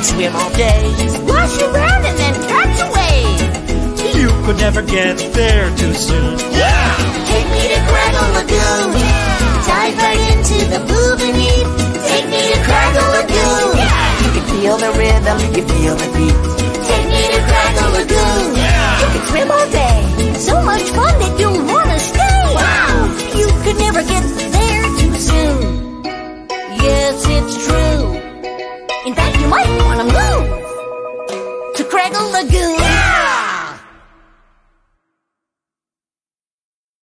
swim all day, splash around and then catch a wave. You could never get there too soon. Yeah! Take me to Craggle Lagoon. Yeah! Dive right into the blue beneath. Take me to Craggle Lagoon. Yeah! You can feel the rhythm, you can feel the beat.